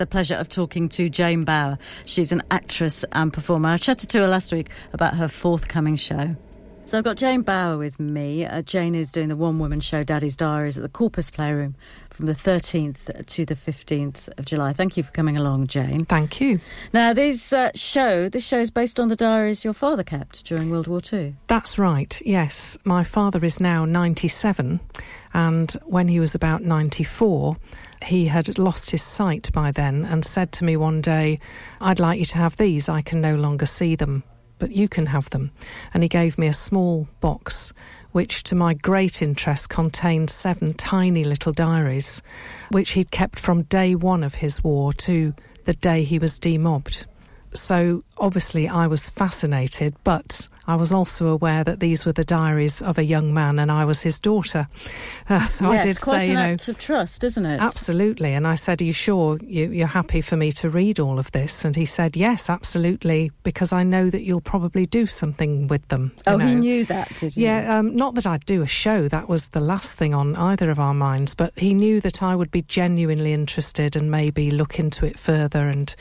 The pleasure of talking to Jane Bower. She's an actress and performer. I chatted to her last week about her forthcoming show. So I've got Jane Bower with me. Jane is doing the one-woman show Daddy's Diaries at the Corpus Playroom from the 13th to the 15th of July. Thank you for coming along, Jane. Thank you. Now, this show is based on the diaries your father kept during World War II. That's right, yes. My father is now 97, and when he was about 94, he had lost his sight by then and said to me one day, "I'd like you to have these. I can no longer see them, but you can have them." And he gave me a small box, which to my great interest contained 7 tiny little diaries, which he'd kept from day one of his war to the day he was demobbed. So obviously I was fascinated, but I was also aware that these were the diaries of a young man and I was his daughter. So I did it's quite say, an act of trust, isn't it? Absolutely. And I said, "Are you sure you're happy for me to read all of this?" And he said, "Yes, absolutely, because I know that you'll probably do something with them." He knew that, did he? Yeah, not that I'd do a show. That was the last thing on either of our minds. But he knew that I would be genuinely interested and maybe look into it further. And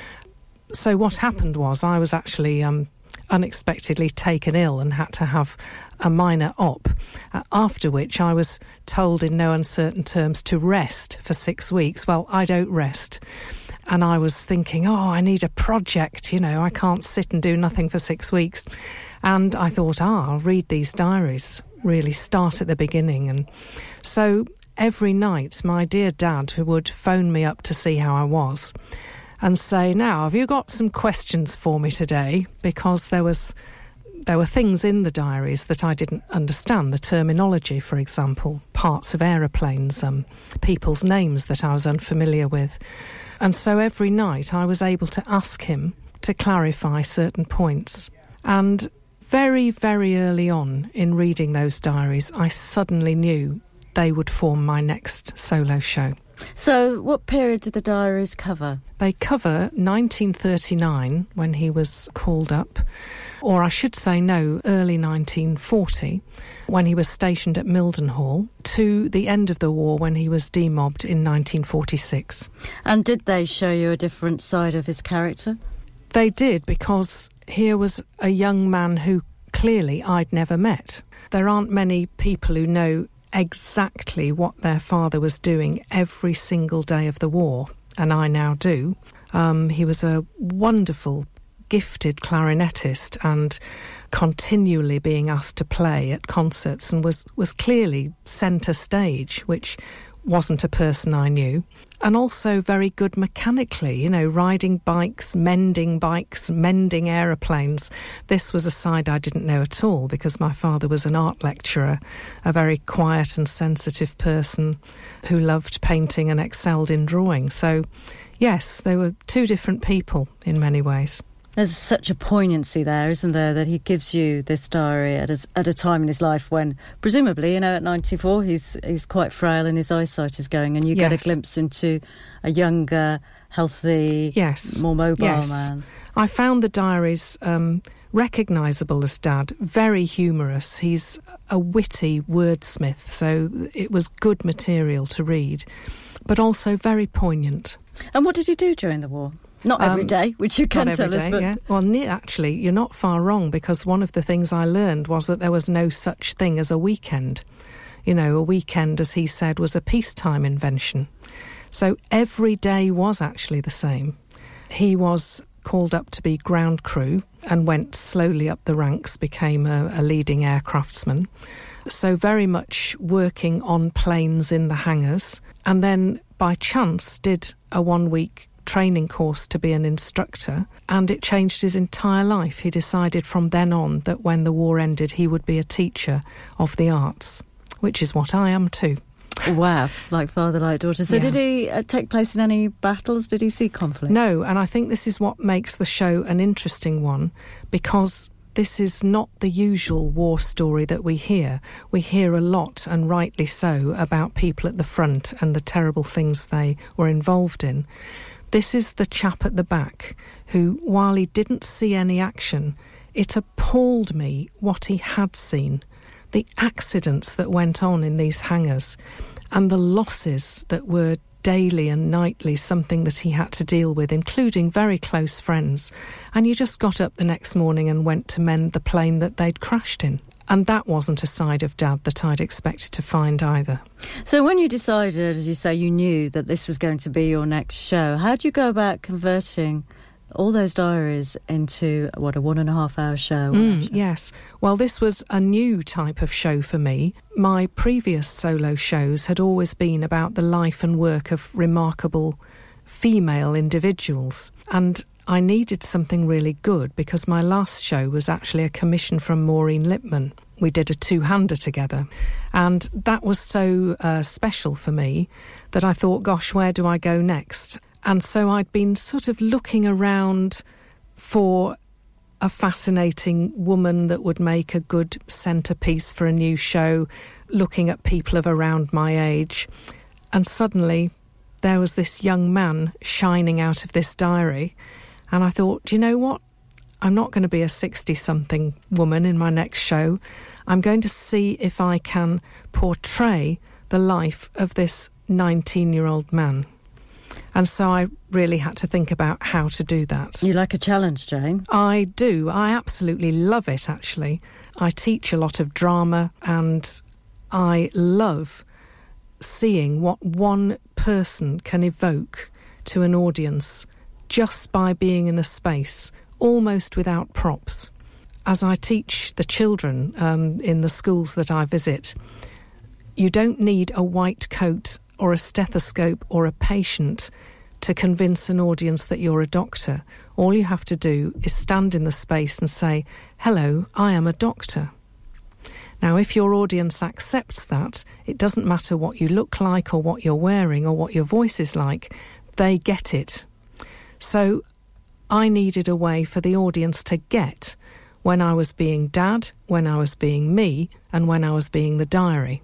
so what happened was I was actually unexpectedly taken ill and had to have a minor op, after which I was told in no uncertain terms to rest for 6 weeks. Well, I don't rest. And I was thinking, I need a project, I can't sit and do nothing for 6 weeks. And I thought, I'll read these diaries, really start at the beginning. And so every night my dear dad would phone me up to see how I was and say, "Now, have you got some questions for me today?" Because there were things in the diaries that I didn't understand, the terminology, for example, parts of aeroplanes, people's names that I was unfamiliar with. And so every night I was able to ask him to clarify certain points. And very, very early on in reading those diaries, I suddenly knew they would form my next solo show. So what period did the diaries cover? They cover 1939, when he was called up, or I should say early 1940, when he was stationed at Mildenhall, to the end of the war when he was demobbed in 1946. And did they show you a different side of his character? They did, because here was a young man who clearly I'd never met. There aren't many people who know exactly what their father was doing every single day of the war, and I now do. He was a wonderful, gifted clarinetist and continually being asked to play at concerts and was clearly centre stage, which wasn't a person I knew. And also very good mechanically, riding bikes, mending aeroplanes. This was a side I didn't know at all because my father was an art lecturer, a very quiet and sensitive person who loved painting and excelled in drawing. So, yes, they were 2 different people in many ways. There's such a poignancy there, isn't there, that he gives you this diary at a time in his life when, presumably, at 94, he's quite frail and his eyesight is going, and you get a glimpse into a younger, healthy, more mobile man. I found the diaries recognisable as Dad, very humorous. He's a witty wordsmith, so it was good material to read, but also very poignant. And what did he do during the war? Not every day, which you can tell us. But yeah. Well, actually, you're not far wrong, because one of the things I learned was that there was no such thing as a weekend. A weekend, as he said, was a peacetime invention. So every day was actually the same. He was called up to be ground crew and went slowly up the ranks, became a leading aircraftsman. So very much working on planes in the hangars, and then by chance did a 1-week training course to be an instructor, and it changed his entire life. He decided from then on that when the war ended he would be a teacher of the arts, which is what I am too. Wow, like father, like daughter. So did he take place in any battles? Did he see conflict? No, and I think this is what makes the show an interesting one, because this is not the usual war story that we hear. We hear a lot, and rightly so, about people at the front and the terrible things they were involved in. This is the chap at the back who, while he didn't see any action, it appalled me what he had seen. The accidents that went on in these hangars and the losses that were daily and nightly something that he had to deal with, including very close friends. And you just got up the next morning and went to mend the plane that they'd crashed in. And that wasn't a side of Dad that I'd expected to find either. So when you decided, as you say, you knew that this was going to be your next show, how did you go about converting all those diaries into, a 1.5 hour show? Yes. Well, this was a new type of show for me. My previous solo shows had always been about the life and work of remarkable female individuals. And I needed something really good because my last show was actually a commission from Maureen Lipman. We did a two-hander together. And that was so special for me that I thought, gosh, where do I go next? And so I'd been sort of looking around for a fascinating woman that would make a good centrepiece for a new show, looking at people of around my age. And suddenly there was this young man shining out of this diary. And I thought, do you know what? I'm not going to be a 60-something woman in my next show. I'm going to see if I can portray the life of this 19-year-old man. And so I really had to think about how to do that. You like a challenge, Jane? I do. I absolutely love it, actually. I teach a lot of drama and I love seeing what one person can evoke to an audience just by being in a space, almost without props. As I teach the children in the schools that I visit, you don't need a white coat or a stethoscope or a patient to convince an audience that you're a doctor. All you have to do is stand in the space and say, hello, I am a doctor. Now, if your audience accepts that, it doesn't matter what you look like or what you're wearing or what your voice is like, they get it. So I needed a way for the audience to get when I was being Dad, when I was being me, and when I was being the diary.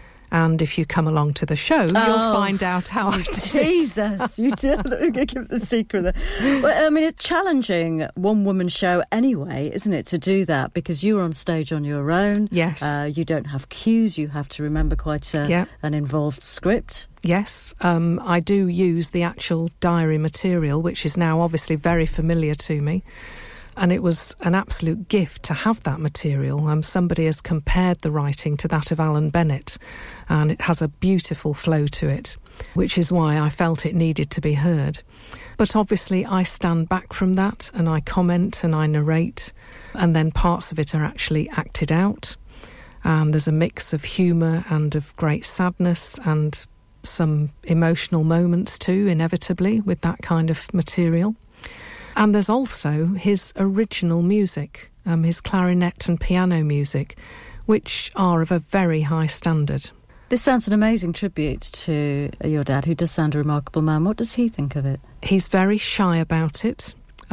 And if you come along to the show, you'll find out how I did Jesus, you did. Give the secret there. Well, I mean, it's challenging one-woman show anyway, isn't it, to do that? Because you're on stage on your own. Yes. You don't have cues. You have to remember quite an involved script. Yes. I do use the actual diary material, which is now obviously very familiar to me. And it was an absolute gift to have that material. Somebody has compared the writing to that of Alan Bennett, and it has a beautiful flow to it, which is why I felt it needed to be heard. But obviously I stand back from that and I comment and I narrate, and then parts of it are actually acted out. And there's a mix of humour and of great sadness and some emotional moments too, inevitably, with that kind of material. And there's also his original music, his clarinet and piano music, which are of a very high standard. This sounds an amazing tribute to your dad, who does sound a remarkable man. What does he think of it? He's very shy about it.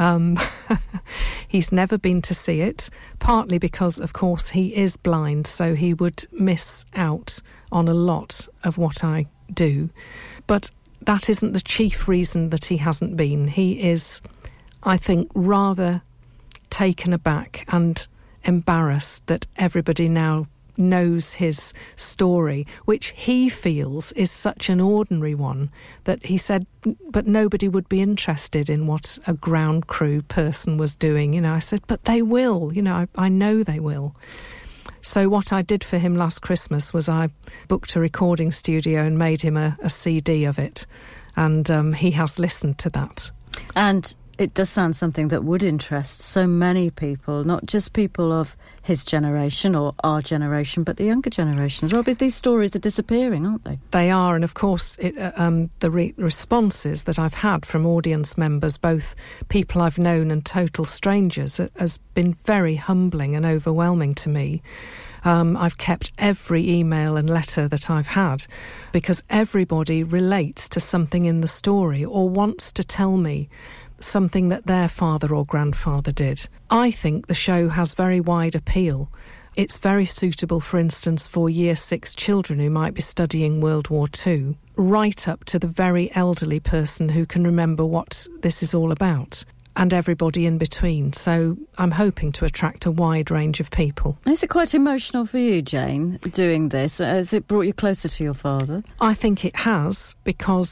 He's never been to see it, partly because, of course, he is blind, so he would miss out on a lot of what I do. But that isn't the chief reason that he hasn't been. He is, I think, rather taken aback and embarrassed that everybody now knows his story, which he feels is such an ordinary one that he said, but nobody would be interested in what a ground crew person was doing. You know, I said, but they will, you know, I know they will. So what I did for him last Christmas was I booked a recording studio and made him a CD of it. And he has listened to that. And it does sound something that would interest so many people, not just people of his generation or our generation, but the younger generation as well. But these stories are disappearing, aren't they? They are, and of course the responses that I've had from audience members, both people I've known and total strangers, has been very humbling and overwhelming to me. I've kept every email and letter that I've had because everybody relates to something in the story or wants to tell me something that their father or grandfather did. I think the show has very wide appeal. It's very suitable, for instance, for Year 6 children who might be studying World War II, right up to the very elderly person who can remember what this is all about, and everybody in between. So I'm hoping to attract a wide range of people. Is it quite emotional for you, Jane, doing this? Has it brought you closer to your father? I think it has, because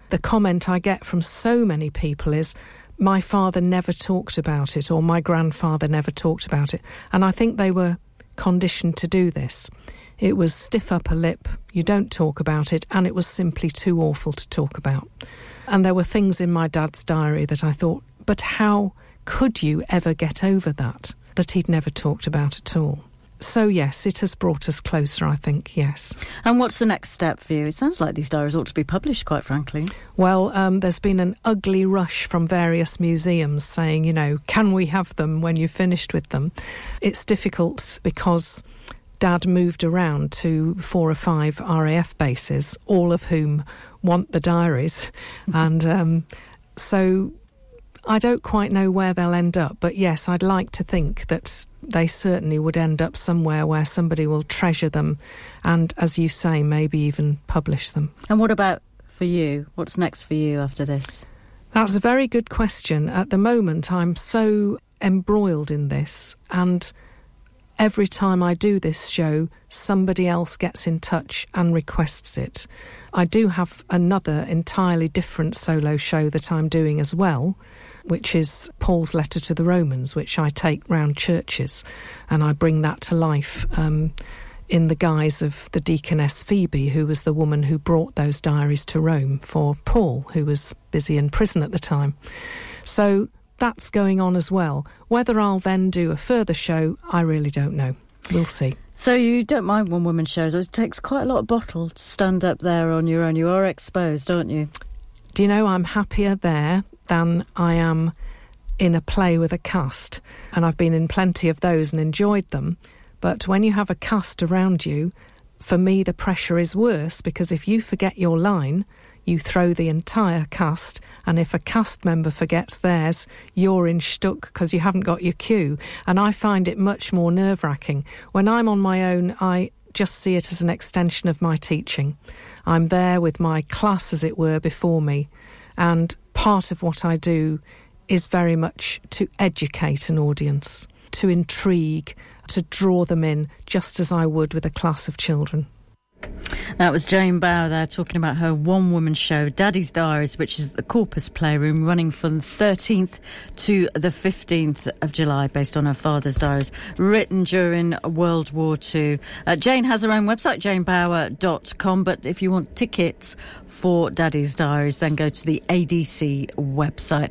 the comment I get from so many people is, my father never talked about it, or my grandfather never talked about it. And I think they were conditioned to do this. It was stiff upper lip, you don't talk about it, and it was simply too awful to talk about. And there were things in my dad's diary that I thought, but how could you ever get over that he'd never talked about at all? So yes, it has brought us closer, I think, yes. And what's the next step for you? It sounds like these diaries ought to be published, quite frankly. Well, there's been an ugly rush from various museums saying, you know, can we have them when you've finished with them? It's difficult because Dad moved around to 4 or 5 RAF bases, all of whom want the diaries. And so I don't quite know where they'll end up, but yes, I'd like to think that they certainly would end up somewhere where somebody will treasure them and, as you say, maybe even publish them. And what about for you? What's next for you after this? That's a very good question. At the moment, I'm so embroiled in this, and every time I do this show, somebody else gets in touch and requests it. I do have another entirely different solo show that I'm doing as well, which is Paul's Letter to the Romans, which I take round churches, and I bring that to life in the guise of the deaconess Phoebe, who was the woman who brought those diaries to Rome for Paul, who was busy in prison at the time. So that's going on as well. Whether I'll then do a further show, I really don't know. We'll see. So you don't mind one-woman shows. It takes quite a lot of bottle to stand up there on your own. You are exposed, aren't you? Do you know, I'm happier there than I am in a play with a cast. And I've been in plenty of those and enjoyed them. But when you have a cast around you, for me the pressure is worse, because if you forget your line, you throw the entire cast, and if a cast member forgets theirs, you're in stuck because you haven't got your cue. And I find it much more nerve-wracking. When I'm on my own, I just see it as an extension of my teaching. I'm there with my class, as it were, before me, and part of what I do is very much to educate an audience, to intrigue, to draw them in, just as I would with a class of children. That was Jane Bower there talking about her one-woman show, Daddy's Diaries, which is at the Corpus Playroom, running from the 13th to the 15th of July, based on her father's diaries, written during World War II. Jane has her own website, janebower.com, but if you want tickets for Daddy's Diaries, then go to the ADC website.